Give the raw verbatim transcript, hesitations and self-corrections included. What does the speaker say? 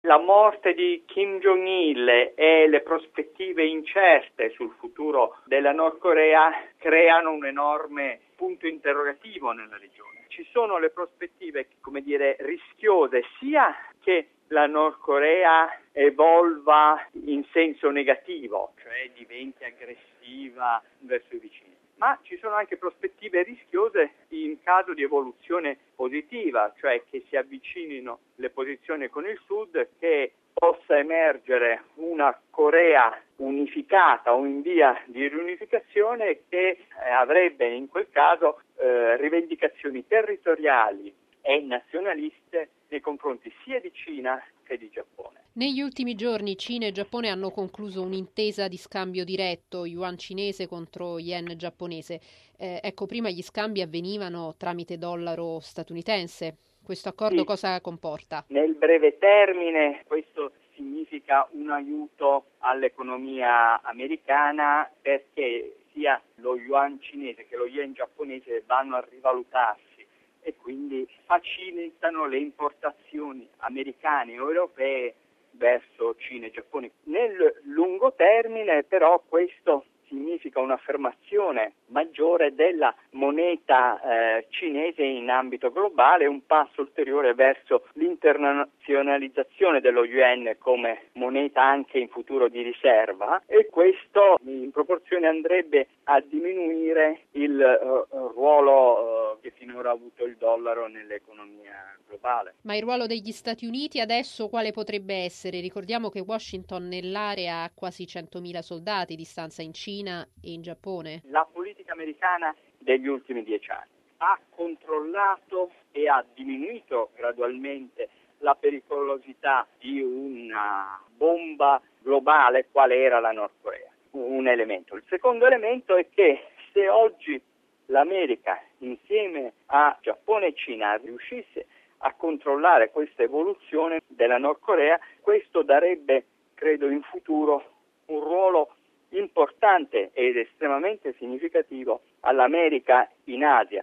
la morte di Kim Jong-il e le prospettive incerte sul futuro della Nord Corea creano un enorme punto interrogativo nella regione. Ci sono le prospettive, come dire, rischiose, sia che la Nord Corea evolva in senso negativo, cioè diventi aggressiva verso i vicini. Ma ci sono anche prospettive rischiose in caso di evoluzione positiva, cioè che si avvicinino le posizioni con il Sud, che possa emergere una Corea unificata o in via di riunificazione che eh, avrebbe in quel caso eh, rivendicazioni territoriali e nazionaliste nei confronti sia di Cina che di Giappone. Negli ultimi giorni Cina e Giappone hanno concluso un'intesa di scambio diretto, yuan cinese contro yen giapponese. Eh, ecco, prima gli scambi avvenivano tramite dollaro statunitense. Questo accordo Sì. Cosa comporta? Nel breve termine questo significa un aiuto all'economia americana, perché sia lo yuan cinese che lo yen giapponese vanno a rivalutarsi e quindi facilitano le importazioni americane o europee verso Cina e Giappone. Nel lungo termine però questo significa un'affermazione maggiore della moneta eh, cinese in ambito globale, un passo ulteriore verso l'internazionalizzazizione dello yuan come moneta anche in futuro di riserva, e questo in proporzione andrebbe a diminuire il uh, ruolo uh, che finora ha avuto il dollaro nell'economia globale. Ma il ruolo degli Stati Uniti adesso quale potrebbe essere? Ricordiamo che Washington nell'area ha quasi centomila soldati di stanza in Cina e in Giappone. La politica americana degli ultimi dieci anni ha controllato e ha diminuito gradualmente la pericolosità di una bomba globale quale era la Nord Corea. Un elemento. Il secondo elemento è che se oggi l'America insieme a Giappone e Cina riuscisse a controllare questa evoluzione della Nord Corea, questo darebbe, credo, in futuro un ruolo importante ed estremamente significativo all'America in Asia.